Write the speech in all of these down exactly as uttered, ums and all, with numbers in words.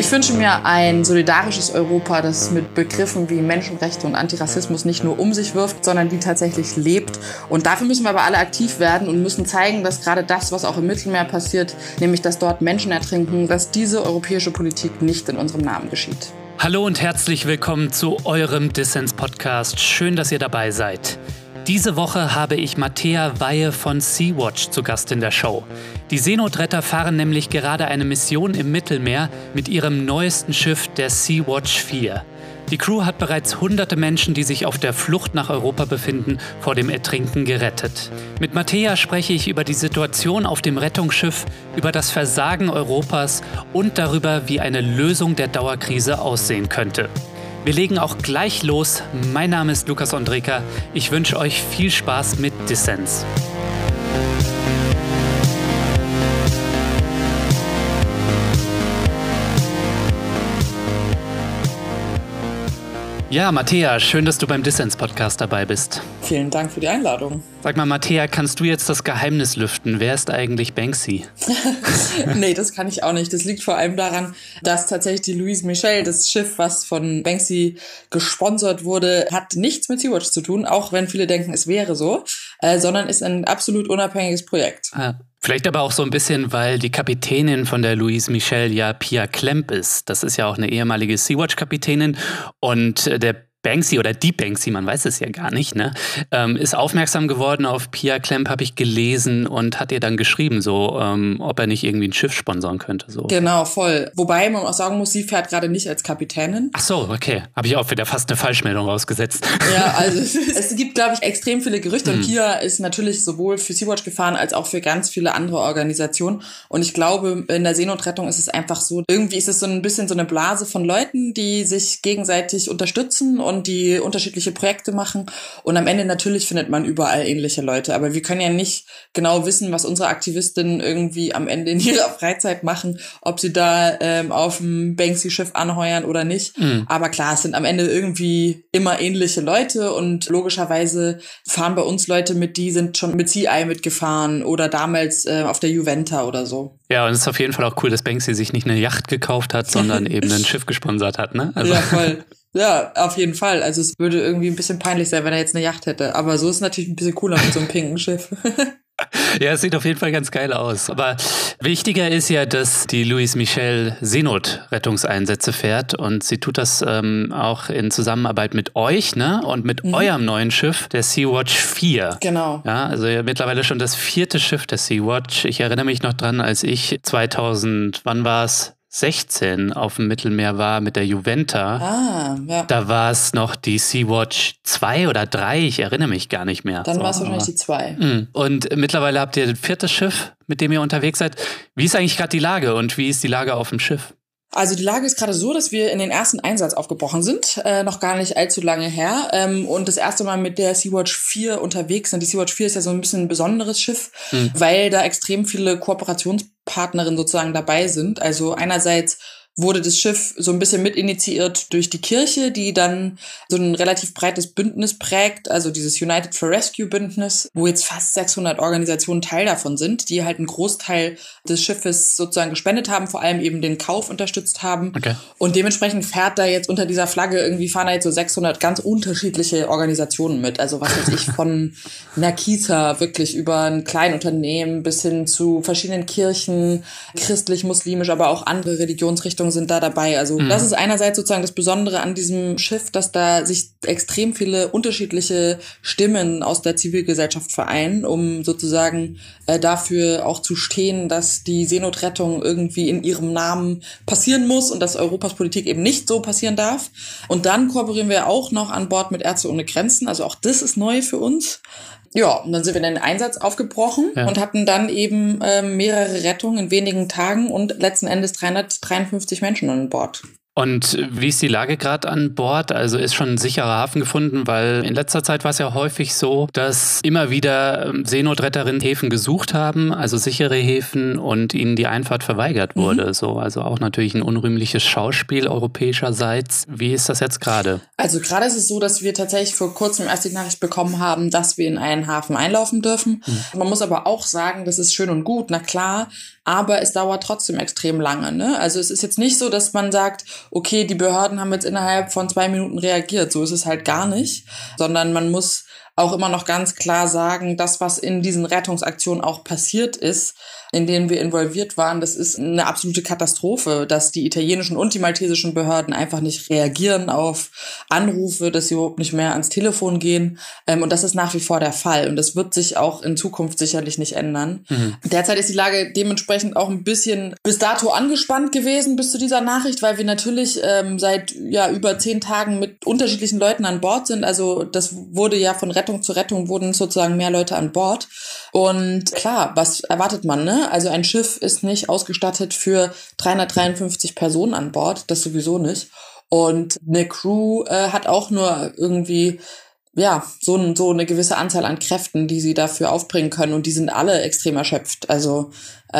Ich wünsche mir ein solidarisches Europa, das mit Begriffen wie Menschenrechte und Antirassismus nicht nur um sich wirft, sondern die tatsächlich lebt. Und dafür müssen wir aber alle aktiv werden und müssen zeigen, dass gerade das, was auch im Mittelmeer passiert, nämlich dass dort Menschen ertrinken, dass diese europäische Politik nicht in unserem Namen geschieht. Hallo und herzlich willkommen zu eurem Dissens-Podcast. Schön, dass ihr dabei seid. Diese Woche habe ich Mattea Weihe von Sea-Watch zu Gast in der Show. Die Seenotretter fahren nämlich gerade eine Mission im Mittelmeer mit ihrem neuesten Schiff, der Sea-Watch vier. Die Crew hat bereits hunderte Menschen, die sich auf der Flucht nach Europa befinden, vor dem Ertrinken gerettet. Mit Mattea spreche ich über die Situation auf dem Rettungsschiff, über das Versagen Europas und darüber, wie eine Lösung der Dauerkrise aussehen könnte. Wir legen auch gleich los. Mein Name ist Lukas Ondreka. Ich wünsche euch viel Spaß mit Dissens. Ja, Mattea, schön, dass du beim Dissens-Podcast dabei bist. Vielen Dank für die Einladung. Sag mal, Mattea, kannst du jetzt das Geheimnis lüften? Wer ist eigentlich Banksy? Nee, das kann ich auch nicht. Das liegt vor allem daran, dass tatsächlich die Louise Michel, das Schiff, was von Banksy gesponsert wurde, hat nichts mit Sea-Watch zu tun, auch wenn viele denken, es wäre so, äh, sondern ist ein absolut unabhängiges Projekt. Ah. Vielleicht aber auch so ein bisschen, weil die Kapitänin von der Louise Michel ja Pia Klemp ist. Das ist ja auch eine ehemalige Sea-Watch-Kapitänin. Und der Banksy oder die Banksy, man weiß es ja gar nicht, ne, ähm, ist aufmerksam geworden auf Pia Klemp, habe ich gelesen, und hat ihr dann geschrieben, so, ähm, ob er nicht irgendwie ein Schiff sponsern könnte. So. Genau, voll. Wobei man auch sagen muss, sie fährt gerade nicht als Kapitänin. Ach so, okay. Habe ich auch wieder fast eine Falschmeldung rausgesetzt. Ja, also es gibt, glaube ich, extrem viele Gerüchte. Und Pia ist natürlich sowohl für Sea-Watch gefahren, als auch für ganz viele andere Organisationen. Und ich glaube, in der Seenotrettung ist es einfach so, irgendwie ist es so ein bisschen so eine Blase von Leuten, die sich gegenseitig unterstützen und die unterschiedliche Projekte machen. Und am Ende natürlich findet man überall ähnliche Leute. Aber wir können ja nicht genau wissen, was unsere Aktivistinnen irgendwie am Ende in ihrer Freizeit machen, ob sie da ähm, auf dem Banksy-Schiff anheuern oder nicht. Mhm. Aber klar, es sind am Ende irgendwie immer ähnliche Leute und logischerweise fahren bei uns Leute mit, die sind schon mit Sea Eye mitgefahren oder damals äh, auf der Juventa oder so. Ja, und es ist auf jeden Fall auch cool, dass Banksy sich nicht eine Yacht gekauft hat, sondern eben ein Schiff gesponsert hat, ne? Also. Ja, voll. Ja, auf jeden Fall. Also es würde irgendwie ein bisschen peinlich sein, wenn er jetzt eine Yacht hätte. Aber so ist es natürlich ein bisschen cooler mit so einem pinken Schiff. Ja, es sieht auf jeden Fall ganz geil aus. Aber wichtiger ist ja, dass die Louise Michel Seenotrettungseinsätze fährt. Und sie tut das ähm, auch in Zusammenarbeit mit euch, ne? Und mit mhm. eurem neuen Schiff, der Sea-Watch vier. Genau. Ja, also ja, mittlerweile schon das vierte Schiff der Sea-Watch. Ich erinnere mich noch dran, als ich zweitausend, wann war's? sechzehn auf dem Mittelmeer war mit der Juventa. Ah, ja. Da war es noch die Sea-Watch zwei oder drei, ich erinnere mich gar nicht mehr. Dann so, war es wahrscheinlich die zwei. Und mittlerweile habt ihr ein viertes Schiff, mit dem ihr unterwegs seid. Wie ist eigentlich gerade die Lage und wie ist die Lage auf dem Schiff? Also die Lage ist gerade so, dass wir in den ersten Einsatz aufgebrochen sind, äh, noch gar nicht allzu lange her, ähm, und das erste Mal mit der Sea-Watch vier unterwegs sind. Die Sea-Watch vier ist ja so ein bisschen ein besonderes Schiff, mhm. weil da extrem viele Kooperationspartnerinnen sozusagen dabei sind. Also einerseits wurde das Schiff so ein bisschen mitinitiiert durch die Kirche, die dann so ein relativ breites Bündnis prägt, also dieses United for Rescue Bündnis, wo jetzt fast sechshundert Organisationen Teil davon sind, die halt einen Großteil des Schiffes sozusagen gespendet haben, vor allem eben den Kauf unterstützt haben. Okay. Und dementsprechend fährt da jetzt unter dieser Flagge irgendwie, fahren da jetzt so sechshundert ganz unterschiedliche Organisationen mit. Also was weiß ich, von Nakita wirklich über ein Kleinunternehmen bis hin zu verschiedenen Kirchen, christlich, muslimisch, aber auch andere Religionsrichtungen sind da dabei. Also mhm. das ist einerseits sozusagen das Besondere an diesem Schiff, dass da sich extrem viele unterschiedliche Stimmen aus der Zivilgesellschaft vereinen, um sozusagen äh, dafür auch zu stehen, dass die Seenotrettung irgendwie in ihrem Namen passieren muss und dass Europas Politik eben nicht so passieren darf. Und dann kooperieren wir auch noch an Bord mit Ärzte ohne Grenzen. Also auch das ist neu für uns. Ja, und dann sind wir in den Einsatz aufgebrochen ja. und hatten dann eben äh, mehrere Rettungen in wenigen Tagen und letzten Endes dreihundertdreiundfünfzig Menschen an Bord. Und wie ist die Lage gerade an Bord? Also ist schon ein sicherer Hafen gefunden, weil in letzter Zeit war es ja häufig so, dass immer wieder Seenotretterinnen Häfen gesucht haben, also sichere Häfen, und ihnen die Einfahrt verweigert wurde. Mhm. So, also auch natürlich ein unrühmliches Schauspiel europäischerseits. Wie ist das jetzt gerade? Also gerade ist es so, dass wir tatsächlich vor kurzem erst die Nachricht bekommen haben, dass wir in einen Hafen einlaufen dürfen. Mhm. Man muss aber auch sagen, das ist schön und gut, na klar, aber es dauert trotzdem extrem lange, ne? Also es ist jetzt nicht so, dass man sagt, okay, die Behörden haben jetzt innerhalb von zwei Minuten reagiert. So ist es halt gar nicht, sondern man muss auch immer noch ganz klar sagen, das, was in diesen Rettungsaktionen auch passiert ist, in denen wir involviert waren, das ist eine absolute Katastrophe, dass die italienischen und die maltesischen Behörden einfach nicht reagieren auf Anrufe, dass sie überhaupt nicht mehr ans Telefon gehen. Und das ist nach wie vor der Fall. Und das wird sich auch in Zukunft sicherlich nicht ändern. Mhm. Derzeit ist die Lage dementsprechend auch ein bisschen bis dato angespannt gewesen, bis zu dieser Nachricht, weil wir natürlich ähm, seit ja über zehn Tagen mit unterschiedlichen Leuten an Bord sind. Also das wurde ja von Rettung zu Rettung wurden sozusagen mehr Leute an Bord. Und klar, was erwartet man, ne? Also ein Schiff ist nicht ausgestattet für dreihundertdreiundfünfzig Personen an Bord, das sowieso nicht. Und eine Crew äh, hat auch nur irgendwie ja so, so eine gewisse Anzahl an Kräften, die sie dafür aufbringen können. Und die sind alle extrem erschöpft. Also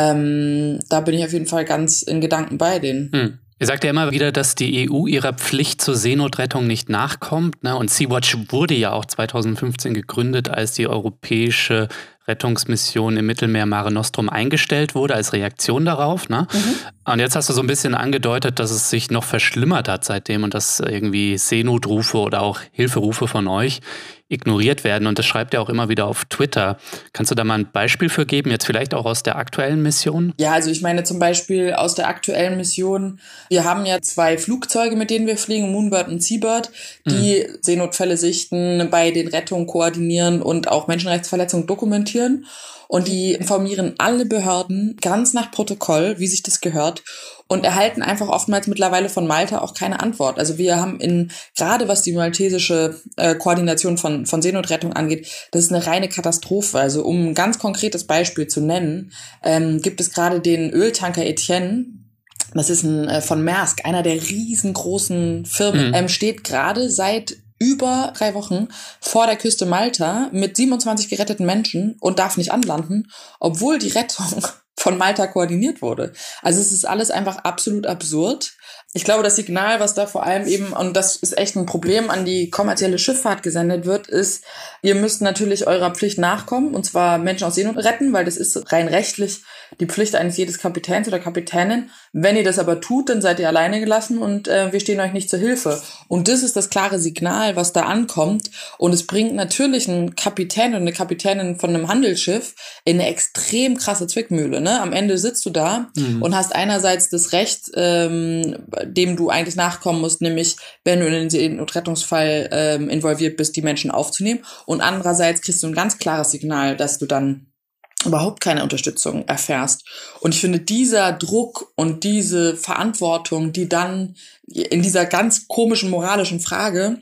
ähm, da bin ich auf jeden Fall ganz in Gedanken bei denen. Hm. Ihr sagt ja immer wieder, dass die E U ihrer Pflicht zur Seenotrettung nicht nachkommt, ne? Und Sea-Watch wurde ja auch zweitausendfünfzehn gegründet, als die europäische Rettungsmission im Mittelmeer Mare Nostrum eingestellt wurde, als Reaktion darauf. Ne? Mhm. Und jetzt hast du so ein bisschen angedeutet, dass es sich noch verschlimmert hat seitdem und dass irgendwie Seenotrufe oder auch Hilferufe von euch ignoriert werden. Und das schreibt ihr auch immer wieder auf Twitter. Kannst du da mal ein Beispiel für geben, jetzt vielleicht auch aus der aktuellen Mission? Ja, also ich meine zum Beispiel aus der aktuellen Mission, wir haben ja zwei Flugzeuge, mit denen wir fliegen, Moonbird und Seabird, die mhm. Seenotfälle sichten, bei den Rettungen koordinieren und auch Menschenrechtsverletzungen dokumentieren. Und die informieren alle Behörden ganz nach Protokoll, wie sich das gehört, und erhalten einfach oftmals mittlerweile von Malta auch keine Antwort. Also wir haben in, gerade was die maltesische äh, Koordination von, von Seenotrettung angeht, das ist eine reine Katastrophe. Also um ein ganz konkretes Beispiel zu nennen, ähm, gibt es gerade den Öltanker Etienne. Das ist ein äh, von Maersk, einer der riesengroßen Firmen, mhm. ähm, steht gerade seit über drei Wochen vor der Küste Malta mit siebenundzwanzig geretteten Menschen und darf nicht anlanden, obwohl die Rettung von Malta koordiniert wurde. Also es ist alles einfach absolut absurd. Ich glaube, das Signal, was da vor allem eben, und das ist echt ein Problem, an die kommerzielle Schifffahrt gesendet wird, ist, ihr müsst natürlich eurer Pflicht nachkommen, und zwar Menschen aus Seenot retten, weil das ist rein rechtlich die Pflicht eines jedes Kapitäns oder Kapitänin. Wenn ihr das aber tut, dann seid ihr alleine gelassen und äh, wir stehen euch nicht zur Hilfe. Und das ist das klare Signal, was da ankommt. Und es bringt natürlich einen Kapitän und eine Kapitänin von einem Handelsschiff in eine extrem krasse Zwickmühle. Ne? Am Ende sitzt du da mhm. und hast einerseits das Recht, ähm, dem du eigentlich nachkommen musst, nämlich wenn du in den Rettungsfall ähm, involviert bist, die Menschen aufzunehmen. Und andererseits kriegst du ein ganz klares Signal, dass du dann überhaupt keine Unterstützung erfährst. Und ich finde, dieser Druck und diese Verantwortung, die dann in dieser ganz komischen moralischen Frage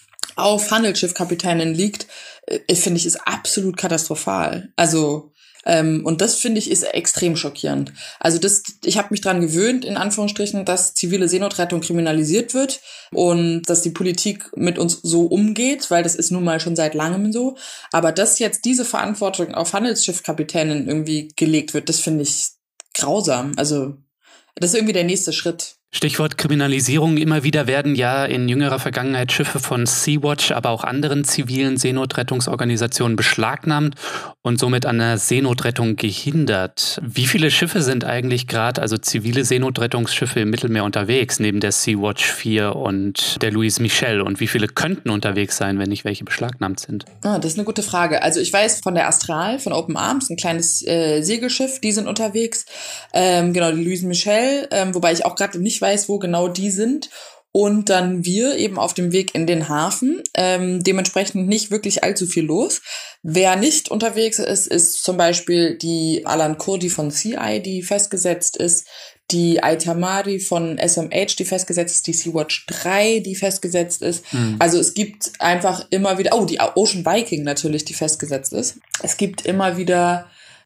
auf Handelsschiffkapitänen liegt, ich finde ich, ist absolut katastrophal. Also Ähm, und das, finde ich, ist extrem schockierend. Also das, ich habe mich dran gewöhnt, in Anführungsstrichen, dass zivile Seenotrettung kriminalisiert wird und dass die Politik mit uns so umgeht, weil das ist nun mal schon seit langem so. Aber dass jetzt diese Verantwortung auf Handelsschiffkapitänen irgendwie gelegt wird, das finde ich grausam. Also das ist irgendwie der nächste Schritt. Stichwort Kriminalisierung. Immer wieder werden ja in jüngerer Vergangenheit Schiffe von Sea-Watch, aber auch anderen zivilen Seenotrettungsorganisationen beschlagnahmt und somit an der Seenotrettung gehindert. Wie viele Schiffe sind eigentlich gerade, also zivile Seenotrettungsschiffe im Mittelmeer unterwegs, neben der Sea-Watch vier und der Louise Michel? Und wie viele könnten unterwegs sein, wenn nicht welche beschlagnahmt sind? Ah, das ist eine gute Frage. Also ich weiß von der Astral, von Open Arms, ein kleines äh, Segelschiff, die sind unterwegs. Ähm, genau, die Louise Michel, ähm, wobei ich auch gerade nicht weiß, wo genau die sind. Und dann wir eben auf dem Weg in den Hafen. Ähm, dementsprechend nicht wirklich allzu viel los. Wer nicht unterwegs ist, ist zum Beispiel die Alan Kurdi von C I, die festgesetzt ist. Die Aitamari von S M H, die festgesetzt ist. Die Sea-Watch drei, die festgesetzt ist. Mhm. Also es gibt einfach immer wieder, oh, die Ocean Viking natürlich, die festgesetzt ist. Es gibt immer wieder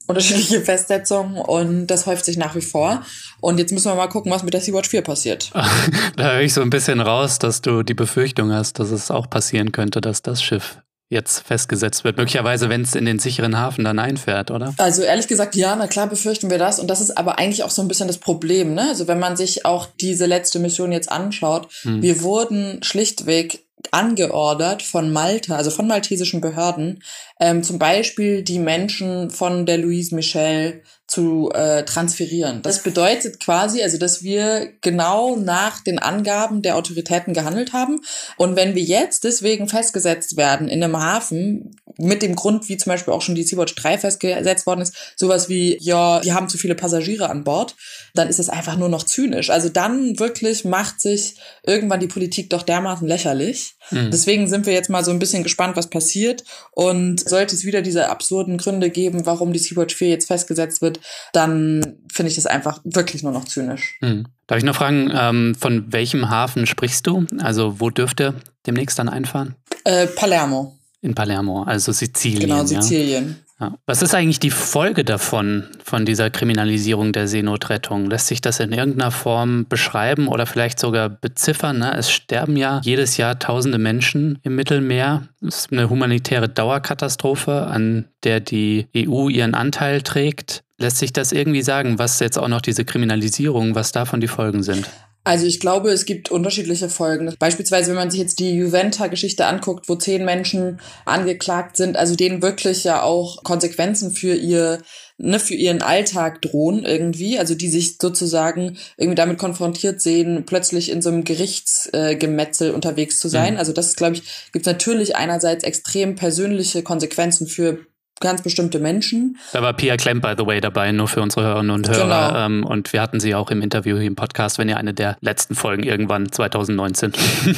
unterschiedliche Festsetzungen und das häuft sich nach wie vor. Und jetzt müssen wir mal gucken, was mit der Sea-Watch vier passiert. Da höre ich so ein bisschen raus, dass du die Befürchtung hast, dass es auch passieren könnte, dass das Schiff jetzt festgesetzt wird. Möglicherweise, wenn es in den sicheren Hafen dann einfährt, oder? Also ehrlich gesagt, ja, na klar befürchten wir das. Und das ist aber eigentlich auch so ein bisschen das Problem, ne? Also wenn man sich auch diese letzte Mission jetzt anschaut, hm. wir wurden schlichtweg angeordert von Malta, also von maltesischen Behörden, ähm, zum Beispiel die Menschen von der Louise Michel zu äh, transferieren. Das bedeutet quasi, also dass wir genau nach den Angaben der Autoritäten gehandelt haben. Und wenn wir jetzt deswegen festgesetzt werden in einem Hafen, mit dem Grund, wie zum Beispiel auch schon die Sea-Watch drei festgesetzt worden ist, sowas wie, ja, wir haben zu viele Passagiere an Bord, dann ist es einfach nur noch zynisch. Also dann wirklich macht sich irgendwann die Politik doch dermaßen lächerlich. Mhm. Deswegen sind wir jetzt mal so ein bisschen gespannt, was passiert. Und sollte es wieder diese absurden Gründe geben, warum die Sea-Watch vier jetzt festgesetzt wird, dann finde ich das einfach wirklich nur noch zynisch. Mhm. Darf ich noch fragen, ähm, von welchem Hafen sprichst du? Also wo dürft ihr demnächst dann einfahren? Äh, Palermo. In Palermo, also Sizilien. Genau, Sizilien. Ja. Ja. Was ist eigentlich die Folge davon, von dieser Kriminalisierung der Seenotrettung? Lässt sich das in irgendeiner Form beschreiben oder vielleicht sogar beziffern? Ne? Es sterben ja jedes Jahr tausende Menschen im Mittelmeer. Es ist eine humanitäre Dauerkatastrophe, an der die E U ihren Anteil trägt. Lässt sich das irgendwie sagen, was jetzt auch noch diese Kriminalisierung, was davon die Folgen sind? Also ich glaube, es gibt unterschiedliche Folgen. Beispielsweise, wenn man sich jetzt die Juventa-Geschichte anguckt, wo zehn Menschen angeklagt sind, also denen wirklich ja auch Konsequenzen für ihr, ne, für ihren Alltag drohen irgendwie, also die sich sozusagen irgendwie damit konfrontiert sehen, plötzlich in so einem Gerichtsgemetzel äh, unterwegs zu sein. Mhm. Also das ist, glaube ich, gibt es natürlich einerseits extrem persönliche Konsequenzen für ganz bestimmte Menschen. Da war Pia Klemp, by the way, dabei, nur für unsere Hörerinnen und Hörer. Genau. Ähm, und wir hatten sie auch im Interview hier im Podcast, wenn ihr eine der letzten Folgen irgendwann zwanzig neunzehn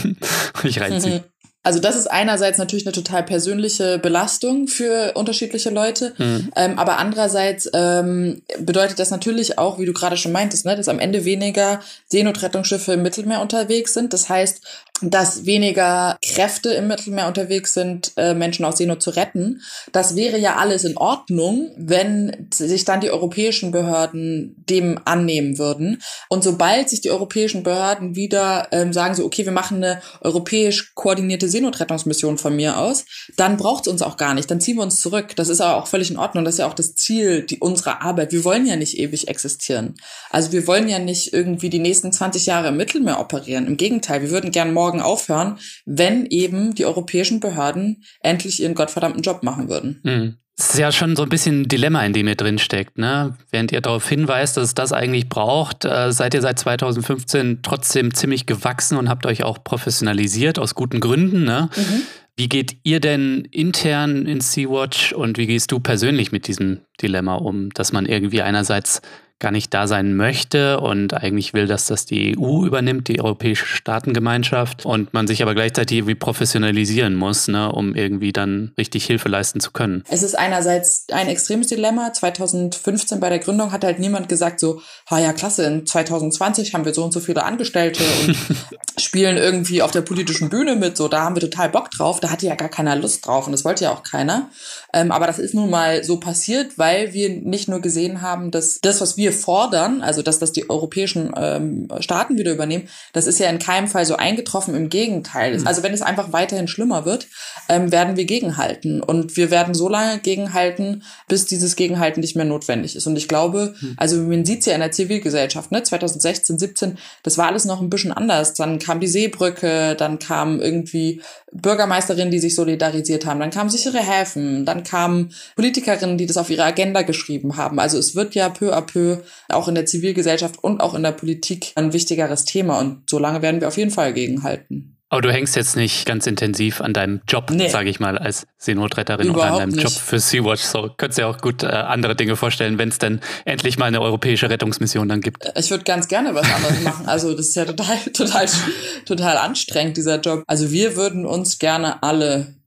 ich reinziehe. Also das ist einerseits natürlich eine total persönliche Belastung für unterschiedliche Leute, mhm. ähm, aber andererseits ähm, bedeutet das natürlich auch, wie du gerade schon meintest, ne, dass am Ende weniger Seenotrettungsschiffe im Mittelmeer unterwegs sind. Das heißt, dass weniger Kräfte im Mittelmeer unterwegs sind, äh, Menschen aus Seenot zu retten. Das wäre ja alles in Ordnung, wenn sich dann die europäischen Behörden dem annehmen würden. Und sobald sich die europäischen Behörden wieder ähm, sagen so, okay, wir machen eine europäisch koordinierte Seenotrettungsmission von mir aus, dann braucht es uns auch gar nicht. Dann ziehen wir uns zurück. Das ist aber auch völlig in Ordnung. Das ist ja auch das Ziel die, unserer Arbeit. Wir wollen ja nicht ewig existieren. Also wir wollen ja nicht irgendwie die nächsten zwanzig Jahre im Mittelmeer operieren. Im Gegenteil, wir würden gern morgen aufhören, wenn eben die europäischen Behörden endlich ihren gottverdammten Job machen würden. Mhm. Das ist ja schon so ein bisschen ein Dilemma, in dem ihr drin steckt, ne? Während ihr darauf hinweist, dass es das eigentlich braucht, äh, seid ihr seit zwanzig fünfzehn trotzdem ziemlich gewachsen und habt euch auch professionalisiert, aus guten Gründen, ne? Mhm. Wie geht ihr denn intern in Sea-Watch und wie gehst du persönlich mit diesem Dilemma um, dass man irgendwie einerseits gar nicht da sein möchte und eigentlich will, dass das die E U übernimmt, die Europäische Staatengemeinschaft, und man sich aber gleichzeitig irgendwie professionalisieren muss, ne, um irgendwie dann richtig Hilfe leisten zu können? Es ist einerseits ein extremes Dilemma. zwanzig fünfzehn bei der Gründung hat halt niemand gesagt so, ha ja klasse, in zwanzig zwanzig haben wir so und so viele Angestellte und spielen irgendwie auf der politischen Bühne mit, so, da haben wir total Bock drauf. Da hatte ja gar keiner Lust drauf und das wollte ja auch keiner. Ähm, aber das ist nun mal so passiert, weil wir nicht nur gesehen haben, dass das, was wir fordern, also dass das die europäischen ähm, Staaten wieder übernehmen, das ist ja in keinem Fall so eingetroffen, im Gegenteil. Mhm. Also wenn es einfach weiterhin schlimmer wird, ähm, werden wir gegenhalten. Und wir werden so lange gegenhalten, bis dieses Gegenhalten nicht mehr notwendig ist. Und ich glaube, mhm. also man sieht es ja in der Zivilgesellschaft, ne, zwanzig sechzehn, siebzehn, das war alles noch ein bisschen anders. Dann kam die Seebrücke, dann kamen irgendwie Bürgermeisterinnen, die sich solidarisiert haben, dann kamen sichere Häfen, dann kamen Politikerinnen, die das auf ihre Agenda geschrieben haben. Also es wird ja peu à peu auch in der Zivilgesellschaft und auch in der Politik ein wichtigeres Thema. Und so lange werden wir auf jeden Fall gegenhalten. Aber du hängst jetzt nicht ganz intensiv an deinem Job, nee. sage ich mal, als Seenotretterin oder an deinem nicht. Job für Sea-Watch. So könntest du dir auch gut äh, andere Dinge vorstellen, wenn es denn endlich mal eine europäische Rettungsmission dann gibt. Ich würde ganz gerne was anderes machen. Also das ist ja total, total, total anstrengend, dieser Job. Also wir würden uns gerne alle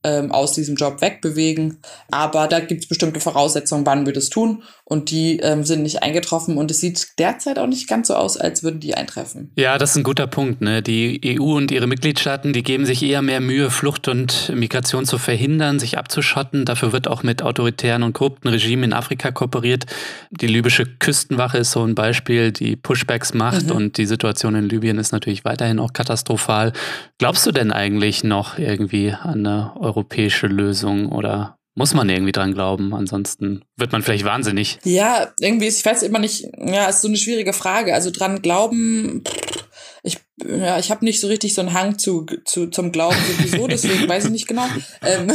ähm, aus diesem Job wegbewegen. Aber da gibt es bestimmte Voraussetzungen, wann wir das tun. Und die ähm, sind nicht eingetroffen. Und es sieht derzeit auch nicht ganz so aus, als würden die eintreffen. Ja, das ist ein guter Punkt. Ne? Die E U und ihre Mitgliedstaaten, die geben sich eher mehr Mühe, Flucht und Migration zu verhindern, sich abzuschotten. Dafür wird auch mit autoritären und korrupten Regimen in Afrika kooperiert. Die libysche Küstenwache ist so ein Beispiel, die Pushbacks macht. Mhm. Und die Situation in Libyen ist natürlich weiterhin auch katastrophal. Glaubst du denn eigentlich noch irgendwie an eine europäische Lösung oder muss man irgendwie dran glauben? Ansonsten wird man vielleicht wahnsinnig. Ja, irgendwie, ist, ich weiß immer nicht, ja, ist so eine schwierige Frage. Also dran glauben, ich, ja, ich habe nicht so richtig so einen Hang zu, zu zum Glauben sowieso, deswegen weiß ich nicht genau. Ähm,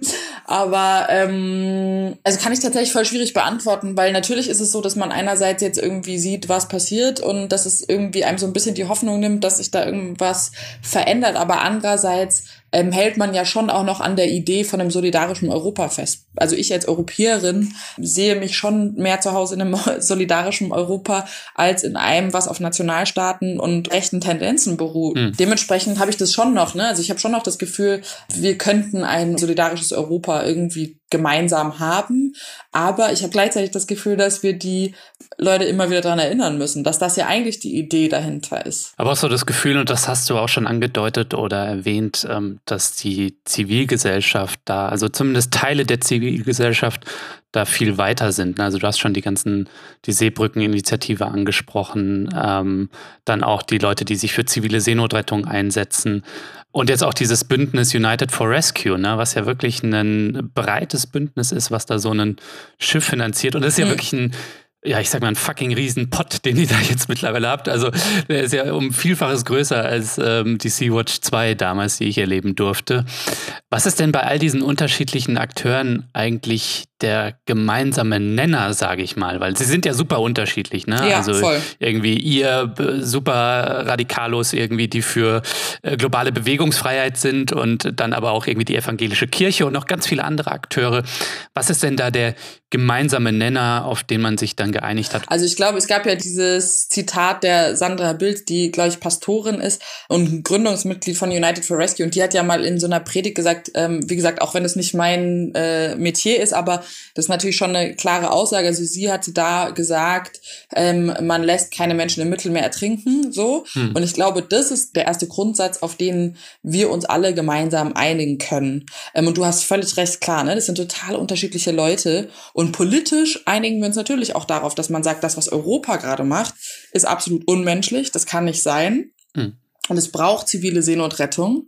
aber ähm, also kann ich tatsächlich voll schwierig beantworten, weil natürlich ist es so, dass man einerseits jetzt irgendwie sieht, was passiert und dass es irgendwie einem so ein bisschen die Hoffnung nimmt, dass sich da irgendwas verändert, aber andererseits ähm, hält man ja schon auch noch an der Idee von einem solidarischen Europa fest. Also ich als Europäerin sehe mich schon mehr zu Hause in einem solidarischen Europa als in einem, was auf Nationalstaaten und rechten Tendenzen beruht. Mhm. Dementsprechend habe ich das schon noch, ne? Also ich habe schon noch das Gefühl, wir könnten ein solidarisches Europa irgendwie gemeinsam haben, aber ich habe gleichzeitig das Gefühl, dass wir die Leute immer wieder daran erinnern müssen, dass das ja eigentlich die Idee dahinter ist. Aber auch so das Gefühl, und das hast du auch schon angedeutet oder erwähnt, dass die Zivilgesellschaft da, also zumindest Teile der Zivilgesellschaft da viel weiter sind. Also du hast schon die ganzen, die Seebrückeninitiative angesprochen, ähm, dann auch die Leute, die sich für zivile Seenotrettung einsetzen. Und jetzt auch dieses Bündnis United for Rescue, ne, was ja wirklich ein breites Bündnis ist, was da so ein Schiff finanziert. Und das ist ja mhm. wirklich ein, ja, ich sag mal, ein fucking Riesenpott, den ihr da jetzt mittlerweile habt. Also der ist ja um Vielfaches größer als ähm, die Sea-Watch zwei damals, die ich erleben durfte. Was ist denn bei all diesen unterschiedlichen Akteuren eigentlich der gemeinsame Nenner, sage ich mal? Weil sie sind ja super unterschiedlich, ne? Ja, also voll. Irgendwie ihr super Radikalos irgendwie, die für äh, globale Bewegungsfreiheit sind und dann aber auch irgendwie die evangelische Kirche und noch ganz viele andere Akteure. Was ist denn da der gemeinsame Nenner, auf den man sich dann geeinigt hat? Also ich glaube, es gab ja dieses Zitat der Sandra Bild, die, glaube ich, Pastorin ist und Gründungsmitglied von United for Rescue. Und die hat ja mal in so einer Predigt gesagt, ähm, wie gesagt, auch wenn es nicht mein äh, Metier ist, aber das ist natürlich schon eine klare Aussage. Also sie hat da gesagt, ähm, man lässt keine Menschen im Mittelmeer ertrinken, so. Hm. Und ich glaube, das ist der erste Grundsatz, auf den wir uns alle gemeinsam einigen können. Ähm, und du hast völlig recht, klar, ne? Das sind total unterschiedliche Leute. Und politisch einigen wir uns natürlich auch darauf, dass man sagt, das, was Europa gerade macht, ist absolut unmenschlich. Das kann nicht sein. Hm. Und es braucht zivile Seenotrettung,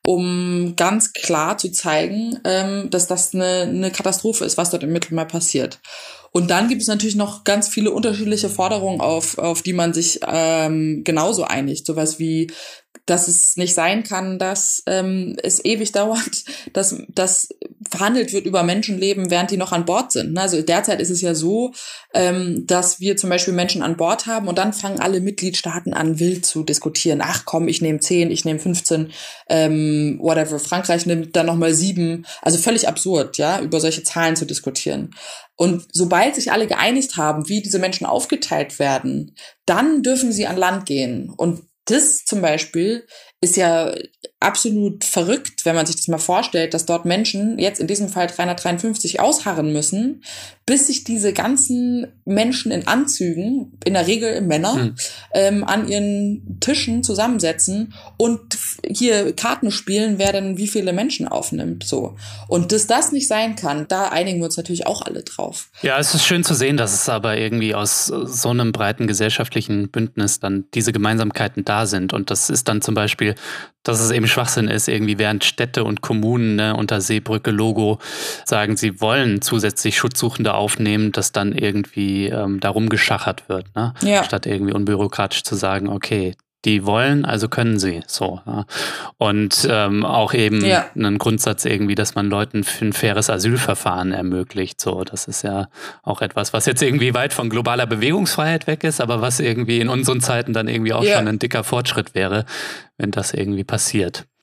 um ganz klar zu zeigen, ähm, dass das eine, eine Katastrophe ist, was dort im Mittelmeer passiert. Und dann gibt es natürlich noch ganz viele unterschiedliche Forderungen, auf, auf die man sich ähm, genauso einigt. Sowas wie, dass es nicht sein kann, dass ähm, es ewig dauert, dass, dass verhandelt wird über Menschenleben, während die noch an Bord sind. Also derzeit ist es ja so, ähm, dass wir zum Beispiel Menschen an Bord haben und dann fangen alle Mitgliedstaaten an, wild zu diskutieren. Ach komm, ich nehme zehn, ich nehme fünfzehn, ähm, whatever. Frankreich nimmt dann nochmal sieben. Also völlig absurd, ja, über solche Zahlen zu diskutieren. Und sobald sich alle geeinigt haben, wie diese Menschen aufgeteilt werden, dann dürfen sie an Land gehen. Und das zum Beispiel ist ja absolut verrückt, wenn man sich das mal vorstellt, dass dort Menschen, jetzt in diesem Fall dreihundertdreiundfünfzig, ausharren müssen, bis sich diese ganzen Menschen in Anzügen, in der Regel Männer, hm. ähm, an ihren Tischen zusammensetzen und hier Karten spielen, wer denn wie viele Menschen aufnimmt. So. Und dass das nicht sein kann, da einigen wir uns natürlich auch alle drauf. Ja, es ist schön zu sehen, dass es aber irgendwie aus so einem breiten gesellschaftlichen Bündnis dann diese Gemeinsamkeiten da sind. Und das ist dann zum Beispiel, dass es eben Schwachsinn ist, irgendwie während Städte und Kommunen, ne, unter Seebrücke-Logo sagen, sie wollen zusätzlich Schutzsuchende aufnehmen, dass dann irgendwie ähm, darum geschachert wird, ne? Ja. Statt irgendwie unbürokratisch zu sagen, okay, die wollen, also können sie, so. Ja. Und ähm, auch eben ja. einen Grundsatz irgendwie, dass man Leuten für ein faires Asylverfahren ermöglicht, so. Das ist ja auch etwas, was jetzt irgendwie weit von globaler Bewegungsfreiheit weg ist, aber was irgendwie in unseren Zeiten dann irgendwie auch ja. schon ein dicker Fortschritt wäre, wenn das irgendwie passiert.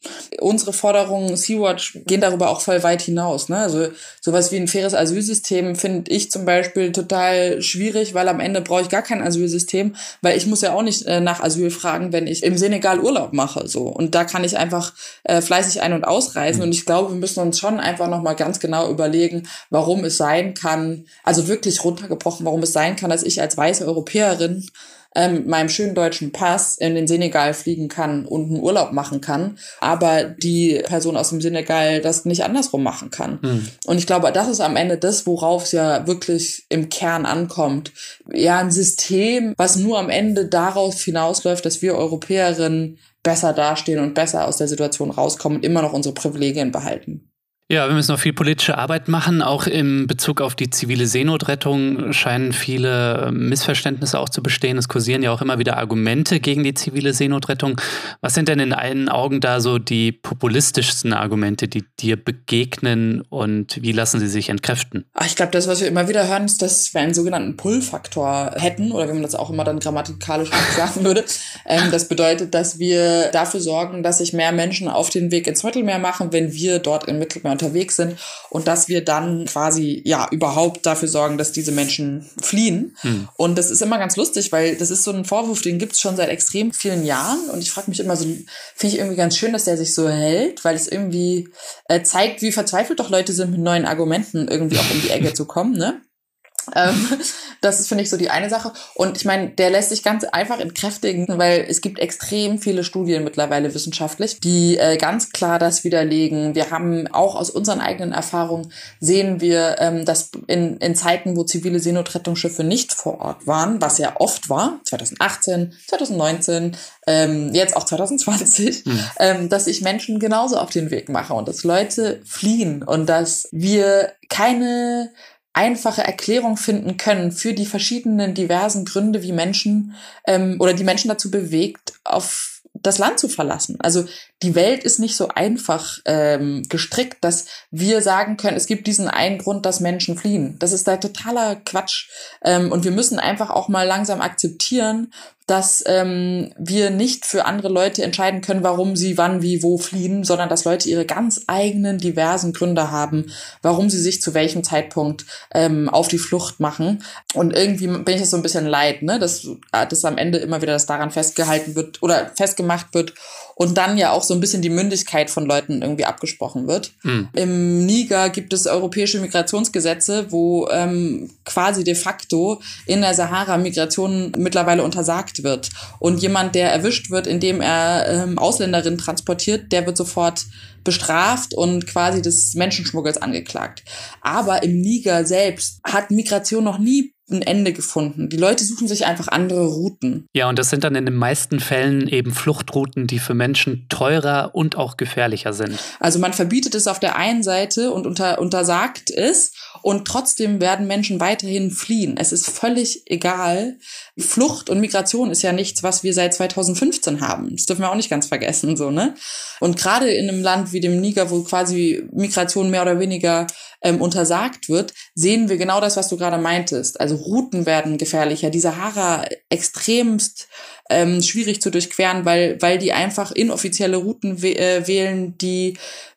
Unsere Forderungen Sea-Watch gehen darüber auch voll weit hinaus. Ne? Also sowas wie ein faires Asylsystem finde ich zum Beispiel total schwierig, weil am Ende brauche ich gar kein Asylsystem, weil ich muss ja auch nicht äh, nach Asyl fragen, wenn ich im Senegal Urlaub mache. So. Und da kann ich einfach äh, fleißig ein- und ausreisen. Und ich glaube, wir müssen uns schon einfach nochmal ganz genau überlegen, warum es sein kann, also wirklich runtergebrochen, warum es sein kann, dass ich als weiße Europäerin ähm, mit meinem schönen deutschen Pass in den Senegal fliegen kann und einen Urlaub machen kann, aber die Person aus dem Senegal das nicht andersrum machen kann. Mhm. Und ich glaube, das ist am Ende das, worauf es ja wirklich im Kern ankommt. Ja, ein System, was nur am Ende darauf hinausläuft, dass wir Europäerinnen besser dastehen und besser aus der Situation rauskommen und immer noch unsere Privilegien behalten. Ja, wir müssen noch viel politische Arbeit machen. Auch in Bezug auf die zivile Seenotrettung scheinen viele Missverständnisse auch zu bestehen. Es kursieren ja auch immer wieder Argumente gegen die zivile Seenotrettung. Was sind denn in deinen Augen da so die populistischsten Argumente, die dir begegnen und wie lassen sie sich entkräften? Ach, ich glaube, das, was wir immer wieder hören, ist, dass wir einen sogenannten Pull-Faktor hätten oder wie man das auch immer dann grammatikalisch sagen würde. Ähm, das bedeutet, dass wir dafür sorgen, dass sich mehr Menschen auf den Weg ins Mittelmeer machen, wenn wir dort im Mittelmeer unterwegs sind und dass wir dann quasi ja überhaupt dafür sorgen, dass diese Menschen fliehen. Hm. Und das ist immer ganz lustig, weil das ist so ein Vorwurf, den gibt es schon seit extrem vielen Jahren und ich frage mich immer so, finde ich irgendwie ganz schön, dass der sich so hält, weil es irgendwie äh, zeigt, wie verzweifelt doch Leute sind, mit neuen Argumenten irgendwie auch um die Ecke zu kommen, ne? Ähm, das ist, finde ich, so die eine Sache. Und ich meine, der lässt sich ganz einfach entkräftigen, weil es gibt extrem viele Studien mittlerweile wissenschaftlich, die äh, ganz klar das widerlegen. Wir haben auch aus unseren eigenen Erfahrungen sehen wir, ähm, dass in, in Zeiten, wo zivile Seenotrettungsschiffe nicht vor Ort waren, was ja oft war, zwanzig achtzehn, zwanzig neunzehn, ähm, jetzt auch zwanzig zwanzig, mhm. ähm, dass ich Menschen genauso auf den Weg mache und dass Leute fliehen und dass wir keine einfache Erklärung finden können für die verschiedenen diversen Gründe, wie Menschen ähm, oder die Menschen dazu bewegt, auf das Land zu verlassen. Also die Welt ist nicht so einfach ähm, gestrickt, dass wir sagen können, es gibt diesen einen Grund, dass Menschen fliehen. Das ist da totaler Quatsch. Ähm, und wir müssen einfach auch mal langsam akzeptieren, dass ähm, wir nicht für andere Leute entscheiden können, warum sie wann, wie, wo fliehen, sondern dass Leute ihre ganz eigenen, diversen Gründe haben, warum sie sich zu welchem Zeitpunkt ähm, auf die Flucht machen. Und irgendwie bin ich das so ein bisschen leid, ne, dass, dass am Ende immer wieder das daran festgehalten wird oder festgemacht wird und dann ja auch so ein bisschen die Mündigkeit von Leuten irgendwie abgesprochen wird. Mhm. Im Niger gibt es europäische Migrationsgesetze, wo ähm, quasi de facto in der Sahara Migration mittlerweile untersagt wird. Und jemand, der erwischt wird, indem er ähm, Ausländerinnen transportiert, der wird sofort bestraft und quasi des Menschenschmuggels angeklagt. Aber im Niger selbst hat Migration noch nie ein Ende gefunden. Die Leute suchen sich einfach andere Routen. Ja, und das sind dann in den meisten Fällen eben Fluchtrouten, die für Menschen teurer und auch gefährlicher sind. Also man verbietet es auf der einen Seite und unter, untersagt es und trotzdem werden Menschen weiterhin fliehen. Es ist völlig egal. Flucht und Migration ist ja nichts, was wir seit zweitausendfünfzehn haben. Das dürfen wir auch nicht ganz vergessen, so, ne? Und gerade in einem Land wie dem Niger, wo quasi Migration mehr oder weniger ähm, untersagt wird, sehen wir genau das, was du gerade meintest. Also Routen werden gefährlicher. Die Sahara extremst ähm, schwierig zu durchqueren, weil weil die einfach inoffizielle Routen we- äh, wählen, die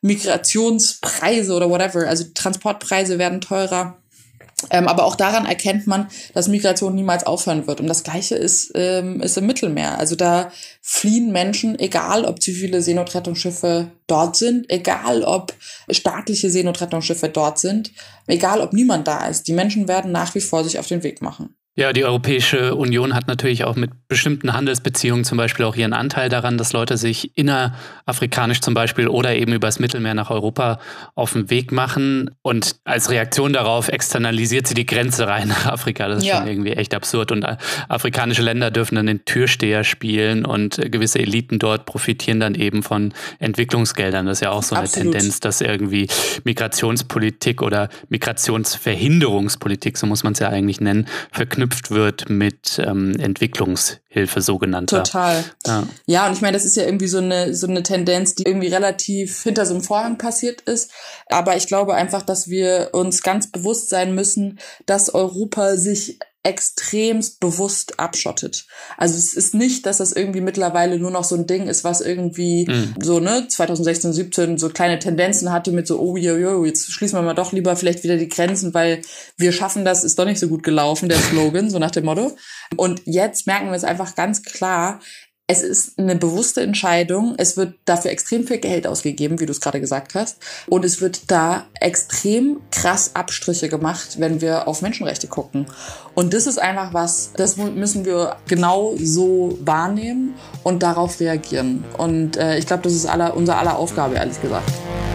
Migrationspreise oder whatever, also Transportpreise werden teurer. Ähm, aber auch daran erkennt man, dass Migration niemals aufhören wird. Und das Gleiche ist, ähm, ist im Mittelmeer. Also da fliehen Menschen, egal ob zivile Seenotrettungsschiffe dort sind, egal ob staatliche Seenotrettungsschiffe dort sind, egal ob niemand da ist. Die Menschen werden nach wie vor sich auf den Weg machen. Ja, die Europäische Union hat natürlich auch mit bestimmten Handelsbeziehungen zum Beispiel auch ihren Anteil daran, dass Leute sich innerafrikanisch zum Beispiel oder eben übers Mittelmeer nach Europa auf den Weg machen. Und als Reaktion darauf externalisiert sie die Grenze rein nach Afrika. Das ist ja schon irgendwie echt absurd. Und afrikanische Länder dürfen dann den Türsteher spielen und gewisse Eliten dort profitieren dann eben von Entwicklungsgeldern. Das ist ja auch so eine Absolut. Tendenz, dass irgendwie Migrationspolitik oder Migrationsverhinderungspolitik, so muss man es ja eigentlich nennen, verknüpft wird mit ähm, Entwicklungshilfe sogenannter. Total. Ja. ja, und ich meine, das ist ja irgendwie so eine so eine Tendenz, die irgendwie relativ hinter so einem Vorhang passiert ist. Aber ich glaube einfach, dass wir uns ganz bewusst sein müssen, dass Europa sich extremst bewusst abschottet. Also es ist nicht, dass das irgendwie mittlerweile nur noch so ein Ding ist, was irgendwie mhm. so ne zwanzig sechzehn, siebzehn so kleine Tendenzen hatte mit so, oh, jo, jo, jetzt schließen wir mal doch lieber vielleicht wieder die Grenzen, weil wir schaffen das, ist doch nicht so gut gelaufen, der Slogan, so nach dem Motto. Und jetzt merken wir es einfach ganz klar, es ist eine bewusste Entscheidung. Es wird dafür extrem viel Geld ausgegeben, wie du es gerade gesagt hast. Und es wird da extrem krass Abstriche gemacht, wenn wir auf Menschenrechte gucken. Und das ist einfach was, das müssen wir genau so wahrnehmen und darauf reagieren. Und äh, ich glaube, das ist aller, unser aller Aufgabe, ehrlich gesagt.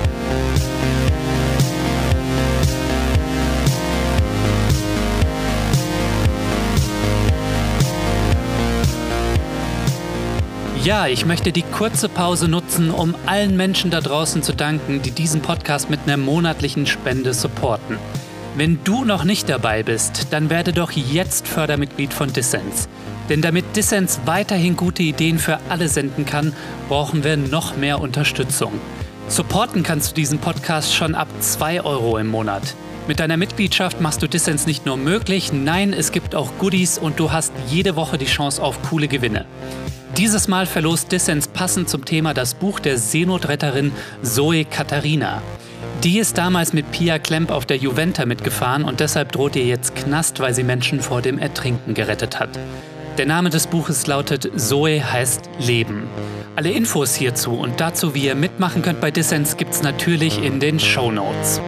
Ja, ich möchte die kurze Pause nutzen, um allen Menschen da draußen zu danken, die diesen Podcast mit einer monatlichen Spende supporten. Wenn du noch nicht dabei bist, dann werde doch jetzt Fördermitglied von Dissens. Denn damit Dissens weiterhin gute Ideen für alle senden kann, brauchen wir noch mehr Unterstützung. Supporten kannst du diesen Podcast schon ab zwei Euro im Monat. Mit deiner Mitgliedschaft machst du Dissens nicht nur möglich, nein, es gibt auch Goodies und du hast jede Woche die Chance auf coole Gewinne. Dieses Mal verlost Dissens passend zum Thema das Buch der Seenotretterin Zoe Katharina. Die ist damals mit Pia Klemp auf der Juventa mitgefahren und deshalb droht ihr jetzt Knast, weil sie Menschen vor dem Ertrinken gerettet hat. Der Name des Buches lautet Zoe heißt Leben. Alle Infos hierzu und dazu, wie ihr mitmachen könnt bei Dissens, gibt's natürlich in den Shownotes.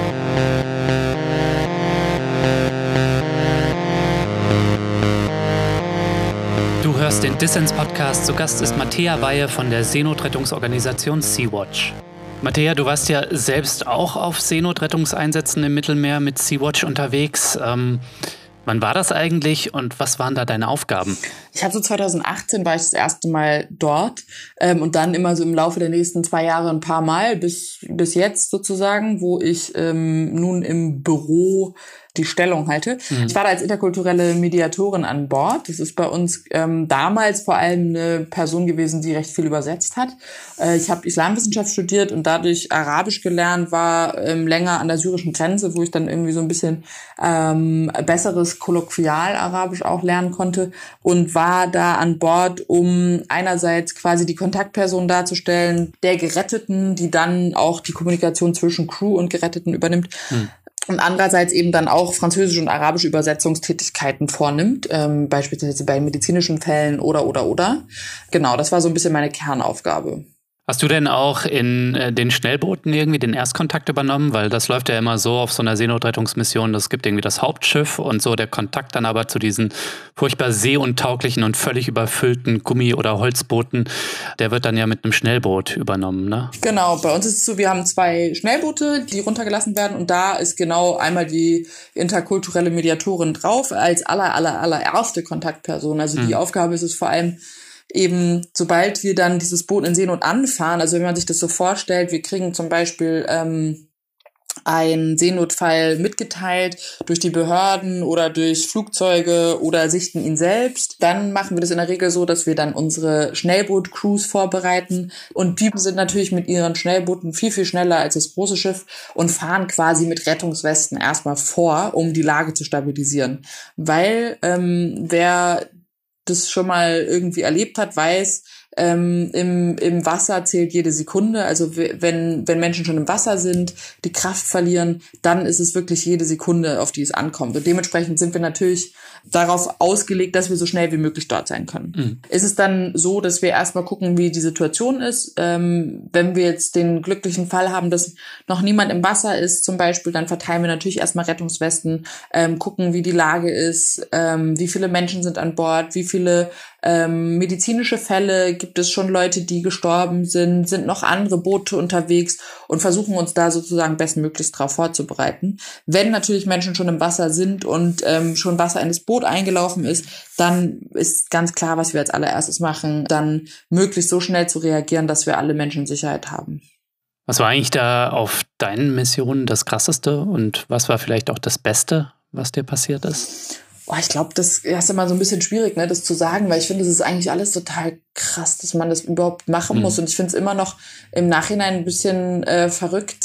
Du hörst den Dissens-Podcast. Zu Gast ist Mattea Weihe von der Seenotrettungsorganisation Sea-Watch. Mattea, du warst ja selbst auch auf Seenotrettungseinsätzen im Mittelmeer mit Sea-Watch unterwegs. Ähm, wann war das eigentlich und was waren da deine Aufgaben? Ich habe so zwanzig achtzehn war ich das erste Mal dort ähm, und dann immer so im Laufe der nächsten zwei Jahre ein paar Mal bis bis jetzt sozusagen, wo ich ähm, nun im Büro die Stellung halte. Mhm. Ich war da als interkulturelle Mediatorin an Bord. Das ist bei uns ähm, damals vor allem eine Person gewesen, die recht viel übersetzt hat. Äh, ich habe Islamwissenschaft studiert und dadurch Arabisch gelernt, war ähm, länger an der syrischen Grenze, wo ich dann irgendwie so ein bisschen ähm, besseres Kolloquial-Arabisch auch lernen konnte und war da an Bord, um einerseits quasi die Kontaktperson darzustellen, der Geretteten, die dann auch die Kommunikation zwischen Crew und Geretteten übernimmt. Mhm. Und andererseits eben dann auch französische und arabische Übersetzungstätigkeiten vornimmt, ähm, beispielsweise bei medizinischen Fällen oder, oder, oder. Genau, das war so ein bisschen meine Kernaufgabe. Hast du denn auch in äh, den Schnellbooten irgendwie den Erstkontakt übernommen? Weil das läuft ja immer so auf so einer Seenotrettungsmission, es gibt irgendwie das Hauptschiff und so der Kontakt dann aber zu diesen furchtbar seeuntauglichen und völlig überfüllten Gummi- oder Holzbooten, der wird dann ja mit einem Schnellboot übernommen, ne? Genau, bei uns ist es so, wir haben zwei Schnellboote, die runtergelassen werden und da ist genau einmal die interkulturelle Mediatorin drauf als aller, aller, allererste Kontaktperson. Also die mhm. Aufgabe ist es vor allem, eben, sobald wir dann dieses Boot in Seenot anfahren, also wenn man sich das so vorstellt, wir kriegen zum Beispiel ähm, einen Seenotfall mitgeteilt durch die Behörden oder durch Flugzeuge oder sichten ihn selbst, dann machen wir das in der Regel so, dass wir dann unsere Schnellboot-Crews vorbereiten und die sind natürlich mit ihren Schnellbooten viel, viel schneller als das große Schiff und fahren quasi mit Rettungswesten erstmal vor, um die Lage zu stabilisieren. Weil ähm, wer das schon mal irgendwie erlebt hat, weiß, ähm, im, im Wasser zählt jede Sekunde. Also wenn, wenn Menschen schon im Wasser sind, die Kraft verlieren, dann ist es wirklich jede Sekunde, auf die es ankommt. Und dementsprechend sind wir natürlich darauf ausgelegt, dass wir so schnell wie möglich dort sein können. Mhm. Ist es dann so, dass wir erstmal gucken, wie die Situation ist. Ähm, wenn wir jetzt den glücklichen Fall haben, dass noch niemand im Wasser ist zum Beispiel, dann verteilen wir natürlich erstmal Rettungswesten, ähm, gucken, wie die Lage ist, ähm, wie viele Menschen sind an Bord, wie viele ähm, medizinische Fälle gibt es schon, Leute, die gestorben sind, sind noch andere Boote unterwegs und versuchen uns da sozusagen bestmöglichst drauf vorzubereiten. Wenn natürlich Menschen schon im Wasser sind und ähm, schon Wasser in das Boot eingelaufen ist, dann ist ganz klar, was wir als allererstes machen, dann möglichst so schnell zu reagieren, dass wir alle Menschen in Sicherheit haben. Was war eigentlich da auf deinen Missionen das Krasseste und was war vielleicht auch das Beste, was dir passiert ist? Oh, ich glaube, das ist immer so ein bisschen schwierig, ne, das zu sagen, weil ich finde, das ist eigentlich alles total krass, dass man das überhaupt machen mhm. muss. Und ich finde es immer noch im Nachhinein ein bisschen äh, verrückt,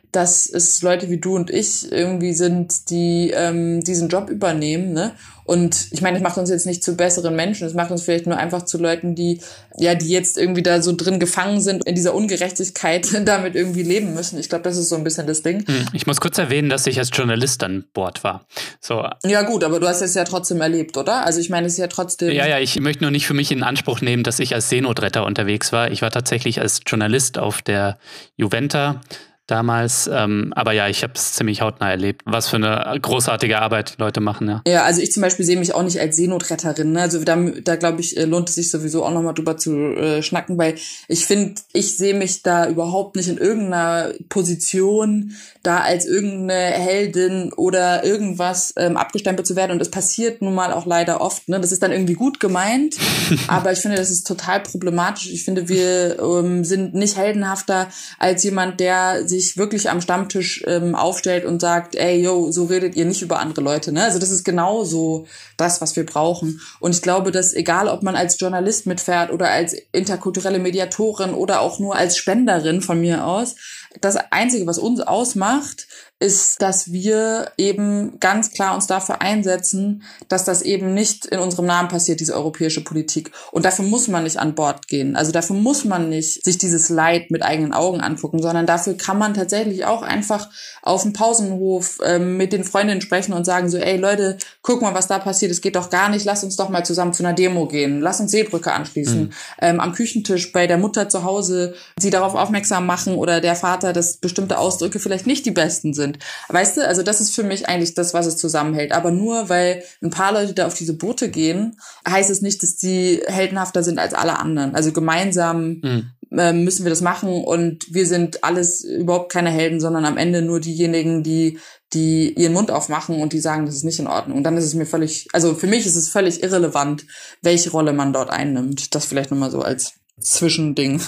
dass es Leute wie du und ich irgendwie sind, die ähm, diesen Job übernehmen, ne? Und ich meine, das macht uns jetzt nicht zu besseren Menschen, das macht uns vielleicht nur einfach zu Leuten, die ja, die jetzt irgendwie da so drin gefangen sind, in dieser Ungerechtigkeit damit irgendwie leben müssen. Ich glaube, das ist so ein bisschen das Ding. Ich muss kurz erwähnen, dass ich als Journalist an Bord war. So. Ja gut, aber du hast es ja trotzdem erlebt, oder? Also ich meine, es ist ja trotzdem... Ja, ja, ich möchte nur nicht für mich in Anspruch nehmen, dass ich als Seenotretter unterwegs war. Ich war tatsächlich als Journalist auf der Juventa damals. Ähm, aber ja, ich habe es ziemlich hautnah erlebt. Was für eine großartige Arbeit die Leute machen, ja. Ja, also ich zum Beispiel sehe mich auch nicht als Seenotretterin. Ne? Also da, da glaube ich, lohnt es sich sowieso auch nochmal drüber zu äh, schnacken, weil ich finde, ich sehe mich da überhaupt nicht in irgendeiner Position, da als irgendeine Heldin oder irgendwas ähm, abgestempelt zu werden. Und das passiert nun mal auch leider oft. Ne? Das ist dann irgendwie gut gemeint, aber ich finde, das ist total problematisch. Ich finde, wir ähm, sind nicht heldenhafter als jemand, der sich wirklich am Stammtisch ähm, aufstellt und sagt, ey, yo, so redet ihr nicht über andere Leute. Ne? Also das ist genauso das, was wir brauchen. Und ich glaube, dass egal, ob man als Journalist mitfährt oder als interkulturelle Mediatorin oder auch nur als Spenderin von mir aus, das Einzige, was uns ausmacht, ist, dass wir eben ganz klar uns dafür einsetzen, dass das eben nicht in unserem Namen passiert, diese europäische Politik. Und dafür muss man nicht an Bord gehen. Also dafür muss man nicht sich dieses Leid mit eigenen Augen angucken, sondern dafür kann man tatsächlich auch einfach auf dem Pausenhof ähm, mit den Freundinnen sprechen und sagen so, ey Leute, guck mal, was da passiert. Es geht doch gar nicht. Lass uns doch mal zusammen zu einer Demo gehen. Lass uns Seebrücke anschließen. Mhm. Ähm, am Küchentisch bei der Mutter zu Hause sie darauf aufmerksam machen oder der Vater, dass bestimmte Ausdrücke vielleicht nicht die besten sind. Weißt du, also das ist für mich eigentlich das, was es zusammenhält. Aber nur weil ein paar Leute da auf diese Boote gehen, heißt es nicht, dass die heldenhafter sind als alle anderen. Also gemeinsam mhm. äh, müssen wir das machen und wir sind alles überhaupt keine Helden, sondern am Ende nur diejenigen, die die ihren Mund aufmachen und die sagen, das ist nicht in Ordnung. Und dann ist es mir völlig, also für mich ist es völlig irrelevant, welche Rolle man dort einnimmt. Das vielleicht nochmal so als Zwischending.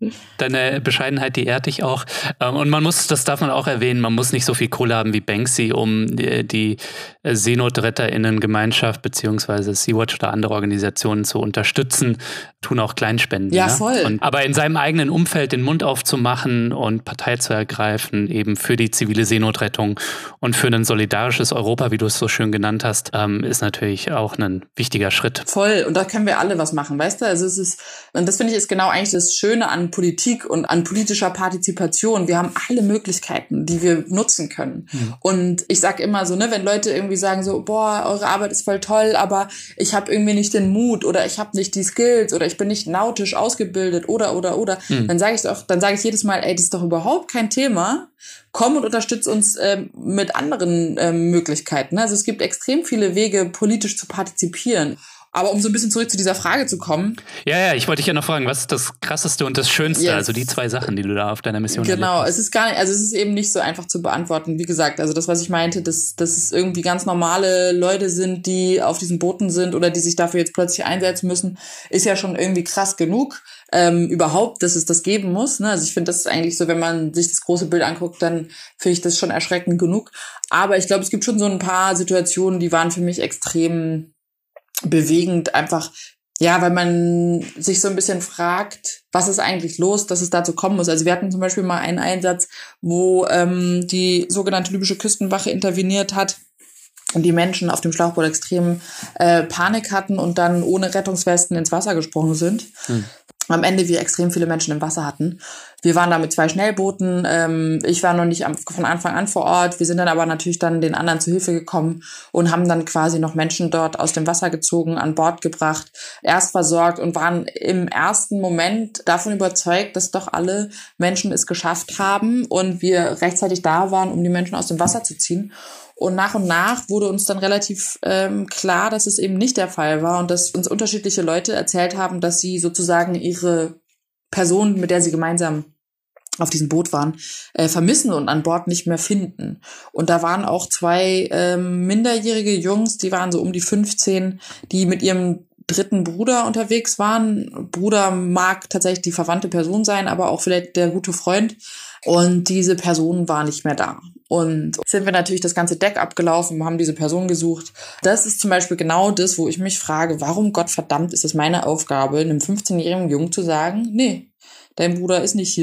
Deine Bescheidenheit, die ehrt dich auch. Und man muss, das darf man auch erwähnen, man muss nicht so viel Kohle haben wie Banksy, um die, die SeenotretterInnen-Gemeinschaft beziehungsweise Sea-Watch oder andere Organisationen zu unterstützen, tun auch Kleinspenden. Ja, ne? voll. Und, aber in seinem eigenen Umfeld den Mund aufzumachen und Partei zu ergreifen, eben für die zivile Seenotrettung und für ein solidarisches Europa, wie du es so schön genannt hast, ähm, ist natürlich auch ein wichtiger Schritt. Voll. Und da können wir alle was machen, weißt du? Also es ist, und das finde ich ist genau eigentlich das Schöne an Politik und an politischer Partizipation. Wir haben alle Möglichkeiten, die wir nutzen können. Mhm. Und ich sag immer so, ne, wenn Leute irgendwie sagen so, boah, eure Arbeit ist voll toll, aber ich habe irgendwie nicht den Mut oder ich habe nicht die Skills oder ich bin nicht nautisch ausgebildet oder oder oder, mhm. dann sage ich auch, dann sage ich jedes Mal, ey, das ist doch überhaupt kein Thema. Komm und unterstütz uns ähm, mit anderen ähm, Möglichkeiten. Also es gibt extrem viele Wege, politisch zu partizipieren. Aber um so ein bisschen zurück zu dieser Frage zu kommen. Ja, ja, ich wollte dich ja noch fragen, was ist das Krasseste und das Schönste? Yes. Also die zwei Sachen, die du da auf deiner Mission erlebt hast. Genau, es ist gar nicht, also es ist eben nicht so einfach zu beantworten. Wie gesagt, also das, was ich meinte, dass, dass es irgendwie ganz normale Leute sind, die auf diesen Booten sind oder die sich dafür jetzt plötzlich einsetzen müssen, ist ja schon irgendwie krass genug. Ähm, überhaupt, dass es das geben muss. Ne? Also ich finde, das ist eigentlich so, wenn man sich das große Bild anguckt, dann finde ich das schon erschreckend genug. Aber ich glaube, es gibt schon so ein paar Situationen, die waren für mich extrem bewegend, einfach, ja, weil man sich so ein bisschen fragt, was ist eigentlich los, dass es dazu kommen muss. Also wir hatten zum Beispiel mal einen Einsatz, wo ähm, die sogenannte libysche Küstenwache interveniert hat und die Menschen auf dem Schlauchboot extrem äh, Panik hatten und dann ohne Rettungswesten ins Wasser gesprungen sind. Hm. Am Ende wir extrem viele Menschen im Wasser hatten. Wir waren da mit zwei Schnellbooten. Ähm, ich war noch nicht am, von Anfang an vor Ort. Wir sind dann aber natürlich dann den anderen zu Hilfe gekommen und haben dann quasi noch Menschen dort aus dem Wasser gezogen, an Bord gebracht, erst versorgt und waren im ersten Moment davon überzeugt, dass doch alle Menschen es geschafft haben und wir rechtzeitig da waren, um die Menschen aus dem Wasser zu ziehen. Und nach und nach wurde uns dann relativ ähm, klar, dass es eben nicht der Fall war und dass uns unterschiedliche Leute erzählt haben, dass sie sozusagen ihre Person, mit der sie gemeinsam auf diesem Boot waren, äh, vermissen und an Bord nicht mehr finden. Und da waren auch zwei ähm, minderjährige Jungs, die waren so um die fünfzehn, die mit ihrem dritten Bruder unterwegs waren. Bruder mag tatsächlich die verwandte Person sein, aber auch vielleicht der gute Freund. Und diese Person war nicht mehr da. Und sind wir natürlich das ganze Deck abgelaufen, haben diese Person gesucht. Das ist zum Beispiel genau das, wo ich mich frage, warum Gottverdammt ist es meine Aufgabe, einem fünfzehnjährigen Jungen zu sagen, nee, dein Bruder ist nicht hier.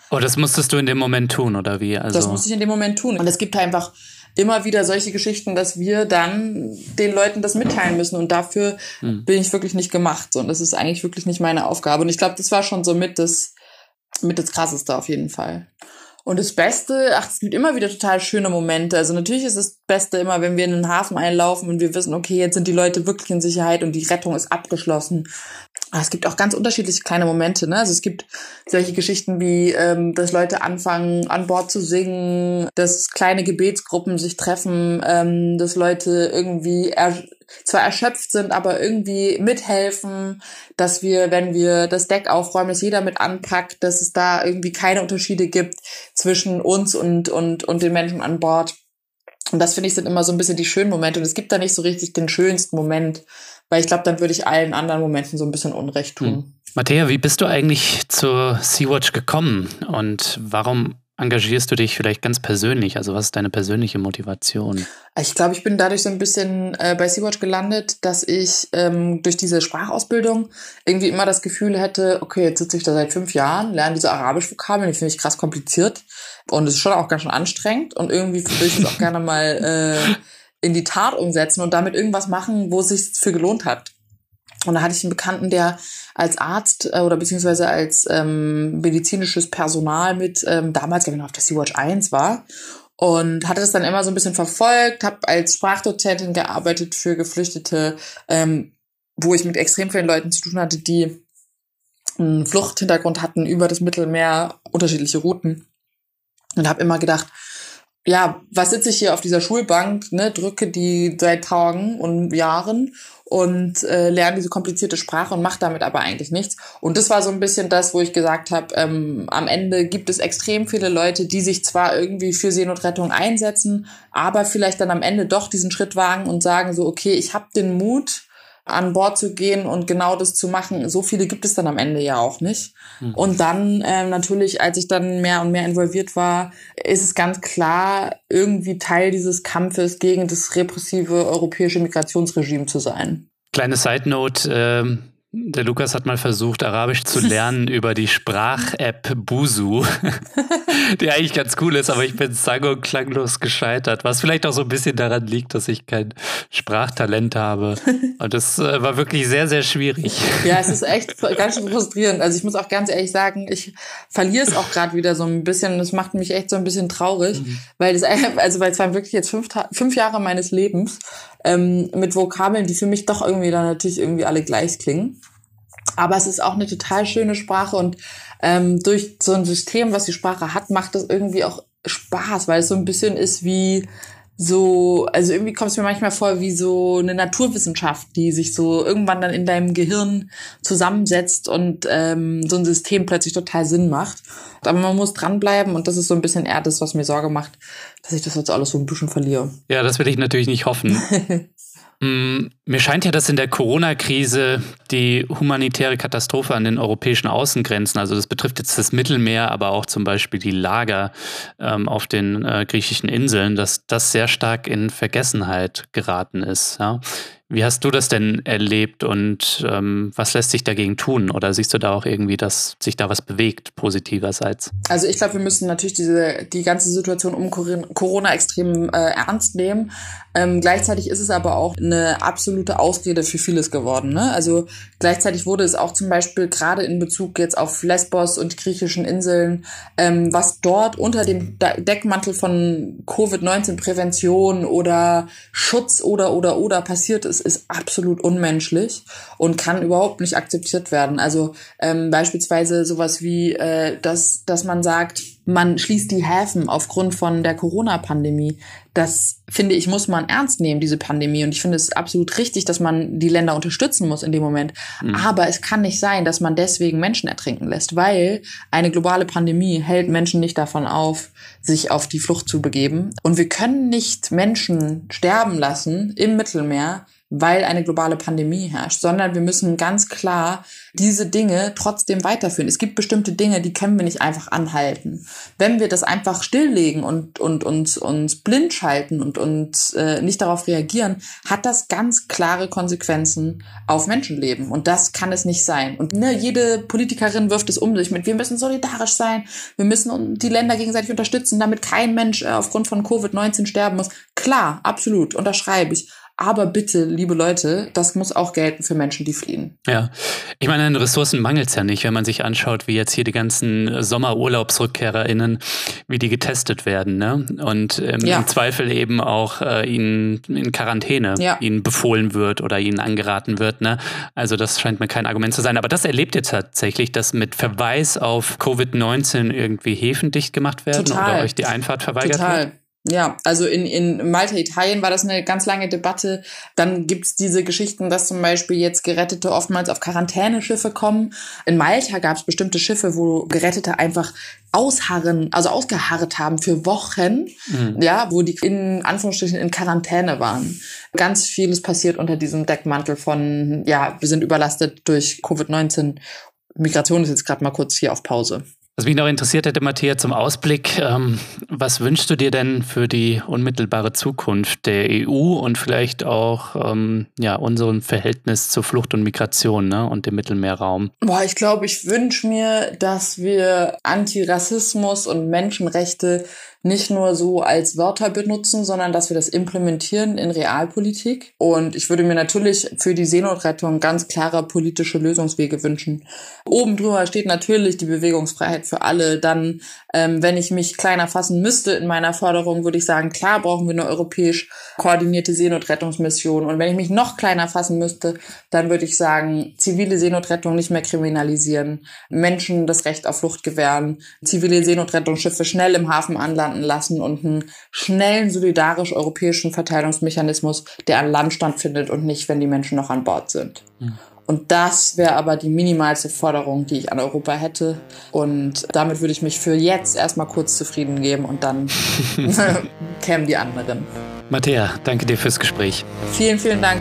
Oh, das musstest du in dem Moment tun, oder wie? Also das musste ich in dem Moment tun. Und es gibt einfach immer wieder solche Geschichten, dass wir dann den Leuten das mitteilen müssen. Und dafür hm. bin ich wirklich nicht gemacht. Und das ist eigentlich wirklich nicht meine Aufgabe. Und ich glaube, das war schon so mit das, mit das Krasseste auf jeden Fall. Und das Beste, ach, es gibt immer wieder total schöne Momente. Also natürlich ist das Beste immer, wenn wir in den Hafen einlaufen und wir wissen, okay, jetzt sind die Leute wirklich in Sicherheit und die Rettung ist abgeschlossen. Aber es gibt auch ganz unterschiedliche kleine Momente, ne? Also es gibt solche Geschichten wie, ähm, dass Leute anfangen, an Bord zu singen, dass kleine Gebetsgruppen sich treffen, ähm, dass Leute irgendwie er- zwar erschöpft sind, aber irgendwie mithelfen, dass wir, wenn wir das Deck aufräumen, dass jeder mit anpackt, dass es da irgendwie keine Unterschiede gibt zwischen uns und, und, und den Menschen an Bord. Und das, finde ich, sind immer so ein bisschen die schönen Momente. Und es gibt da nicht so richtig den schönsten Moment, weil ich glaube, dann würde ich allen anderen Momenten so ein bisschen Unrecht tun. Hm. Mattea, wie bist du eigentlich zur Sea-Watch gekommen und warum engagierst du dich vielleicht ganz persönlich? Also was ist deine persönliche Motivation? Ich glaube, ich bin dadurch so ein bisschen äh, bei Sea-Watch gelandet, dass ich ähm, durch diese Sprachausbildung irgendwie immer das Gefühl hätte, okay, jetzt sitze ich da seit fünf Jahren, lerne diese Arabisch-Vokabeln, die finde ich krass kompliziert und es ist schon auch ganz schön anstrengend und irgendwie würde ich es auch gerne mal äh, in die Tat umsetzen und damit irgendwas machen, wo es sich für gelohnt hat. Und da hatte ich einen Bekannten, der als Arzt äh, oder beziehungsweise als ähm, medizinisches Personal mit ähm, damals, glaube ich, noch auf der Sea-Watch eins war und hatte das dann immer so ein bisschen verfolgt, habe als Sprachdozentin gearbeitet für Geflüchtete, ähm, wo ich mit extrem vielen Leuten zu tun hatte, die einen Fluchthintergrund hatten über das Mittelmeer, unterschiedliche Routen und habe immer gedacht, ja, was sitze ich hier auf dieser Schulbank, ne, drücke die seit Tagen und Jahren und äh, lerne diese komplizierte Sprache und mache damit aber eigentlich nichts. Und das war so ein bisschen das, wo ich gesagt habe, ähm, am Ende gibt es extrem viele Leute, die sich zwar irgendwie für Seenotrettung einsetzen, aber vielleicht dann am Ende doch diesen Schritt wagen und sagen so, okay, ich habe den Mut, an Bord zu gehen und genau das zu machen. So viele gibt es dann am Ende ja auch nicht. Mhm. Und dann ähm, natürlich, als ich dann mehr und mehr involviert war, ist es ganz klar, irgendwie Teil dieses Kampfes gegen das repressive europäische Migrationsregime zu sein. Kleine Side-Note, ähm der Lukas hat mal versucht, Arabisch zu lernen über die Sprach-App Buzu, die eigentlich ganz cool ist, aber ich bin sang- und klanglos gescheitert, was vielleicht auch so ein bisschen daran liegt, dass ich kein Sprachtalent habe. Und das äh, war wirklich sehr, sehr schwierig. Ja, es ist echt ganz schön frustrierend. Also ich muss auch ganz ehrlich sagen, ich verliere es auch gerade wieder so ein bisschen. Das macht mich echt so ein bisschen traurig, mhm. weil das also weil es waren wirklich jetzt fünf, fünf Jahre meines Lebens ähm, mit Vokabeln, die für mich doch irgendwie dann natürlich irgendwie alle gleich klingen. Aber es ist auch eine total schöne Sprache und ähm, durch so ein System, was die Sprache hat, macht das irgendwie auch Spaß, weil es so ein bisschen ist wie so, also irgendwie kommt es mir manchmal vor wie so eine Naturwissenschaft, die sich so irgendwann dann in deinem Gehirn zusammensetzt und ähm, so ein System plötzlich total Sinn macht. Aber man muss dranbleiben und das ist so ein bisschen eher das, was mir Sorge macht, dass ich das jetzt alles so ein bisschen verliere. Ja, das will ich natürlich nicht hoffen. Mm, mir scheint ja, dass in der Corona-Krise die humanitäre Katastrophe an den europäischen Außengrenzen, also das betrifft jetzt das Mittelmeer, aber auch zum Beispiel die Lager ähm, auf den äh, griechischen Inseln, dass das sehr stark in Vergessenheit geraten ist. Ja? Wie hast du das denn erlebt und ähm, was lässt sich dagegen tun? Oder siehst du da auch irgendwie, dass sich da was bewegt, positiverseits? Also ich glaube, wir müssen natürlich diese die ganze Situation um Corona extrem äh, ernst nehmen. Ähm, gleichzeitig ist es aber auch eine absolute Ausrede für vieles geworden. Ne? Also gleichzeitig wurde es auch zum Beispiel gerade in Bezug jetzt auf Lesbos und die griechischen Inseln, ähm, was dort unter dem De- Deckmantel von Covid neunzehn Prävention oder Schutz oder oder oder passiert ist, ist absolut unmenschlich und kann überhaupt nicht akzeptiert werden. Also ähm, beispielsweise sowas wie, äh, dass dass man sagt, man schließt die Häfen aufgrund von der Corona-Pandemie. Das, finde ich, muss man ernst nehmen, diese Pandemie. Und ich finde es absolut richtig, dass man die Länder unterstützen muss in dem Moment. Mhm. Aber es kann nicht sein, dass man deswegen Menschen ertrinken lässt, weil eine globale Pandemie hält Menschen nicht davon auf, sich auf die Flucht zu begeben. Und wir können nicht Menschen sterben lassen im Mittelmeer, weil eine globale Pandemie herrscht, sondern wir müssen ganz klar diese Dinge trotzdem weiterführen. Es gibt bestimmte Dinge, die können wir nicht einfach anhalten. Wenn wir das einfach stilllegen und, und uns, uns blind schalten und uns äh, nicht darauf reagieren, hat das ganz klare Konsequenzen auf Menschenleben. Und das kann es nicht sein. Und ne, jede Politikerin wirft es um sich mit, wir müssen solidarisch sein, wir müssen die Länder gegenseitig unterstützen, damit kein Mensch äh, aufgrund von Covid neunzehn sterben muss. Klar, absolut, unterschreibe ich. Aber bitte, liebe Leute, das muss auch gelten für Menschen, die fliehen. Ja, ich meine, an Ressourcen mangelt es ja nicht, wenn man sich anschaut, wie jetzt hier die ganzen SommerurlaubsrückkehrerInnen, wie die getestet werden, ne? Und ähm, ja. im Zweifel eben auch äh, ihnen in Quarantäne ja. ihnen befohlen wird oder ihnen angeraten wird, ne? Also das scheint mir kein Argument zu sein. Aber das erlebt ihr tatsächlich, dass mit Verweis auf Covid neunzehn irgendwie Häfen dicht gemacht werden Total. Oder euch die Einfahrt verweigert Total. wird? Ja, also in, in Malta, Italien war das eine ganz lange Debatte. Dann gibt's diese Geschichten, dass zum Beispiel jetzt Gerettete oftmals auf Quarantäneschiffe kommen. In Malta gab's bestimmte Schiffe, wo Gerettete einfach ausharren, also ausgeharrt haben für Wochen, mhm. ja, wo die in Anführungsstrichen in Quarantäne waren. Ganz vieles passiert unter diesem Deckmantel von, ja, wir sind überlastet durch Covid neunzehn. Migration ist jetzt gerade mal kurz hier auf Pause. Was mich noch interessiert hätte, Mattea, zum Ausblick, ähm, was wünschst du dir denn für die unmittelbare Zukunft der E U und vielleicht auch ähm, ja unserem Verhältnis zur Flucht und Migration, ne, und dem Mittelmeerraum? Boah, ich glaube, ich wünsche mir, dass wir Antirassismus und Menschenrechte nicht nur so als Wörter benutzen, sondern dass wir das implementieren in Realpolitik. Und ich würde mir natürlich für die Seenotrettung ganz klare politische Lösungswege wünschen. Oben drüber steht natürlich die Bewegungsfreiheit für alle. Dann, ähm, wenn ich mich kleiner fassen müsste in meiner Forderung, würde ich sagen, klar brauchen wir eine europäisch koordinierte Seenotrettungsmission. Und wenn ich mich noch kleiner fassen müsste, dann würde ich sagen, zivile Seenotrettung nicht mehr kriminalisieren, Menschen das Recht auf Flucht gewähren, zivile Seenotrettungsschiffe schnell im Hafen anlanden lassen und einen schnellen, solidarisch europäischen Verteilungsmechanismus, der an Land stattfindet und nicht, wenn die Menschen noch an Bord sind. Mhm. Und das wäre aber die minimalste Forderung, die ich an Europa hätte. Und damit würde ich mich für jetzt erstmal kurz zufrieden geben und dann kämen die anderen. Mattea, danke dir fürs Gespräch. Vielen, vielen Dank.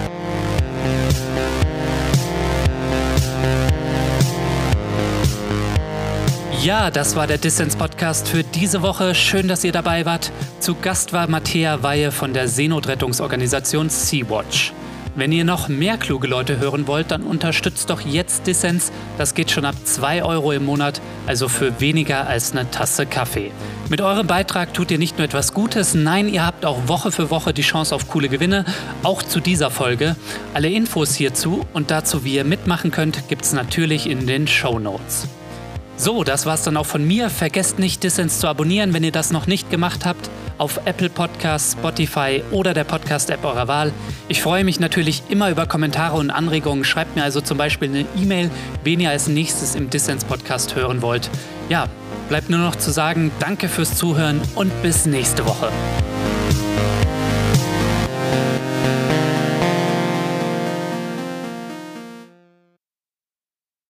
Ja, das war der Dissens-Podcast für diese Woche. Schön, dass ihr dabei wart. Zu Gast war Mattea Weihe von der Seenotrettungsorganisation Sea-Watch. Wenn ihr noch mehr kluge Leute hören wollt, dann unterstützt doch jetzt Dissens. Das geht schon ab zwei Euro im Monat, also für weniger als eine Tasse Kaffee. Mit eurem Beitrag tut ihr nicht nur etwas Gutes, nein, ihr habt auch Woche für Woche die Chance auf coole Gewinne, auch zu dieser Folge. Alle Infos hierzu und dazu, wie ihr mitmachen könnt, gibt's natürlich in den Shownotes. So, das war's dann auch von mir. Vergesst nicht, Dissens zu abonnieren, wenn ihr das noch nicht gemacht habt, auf Apple Podcasts, Spotify oder der Podcast-App eurer Wahl. Ich freue mich natürlich immer über Kommentare und Anregungen. Schreibt mir also zum Beispiel eine E-Mail, wen ihr als nächstes im Dissens-Podcast hören wollt. Ja, bleibt nur noch zu sagen, danke fürs Zuhören und bis nächste Woche.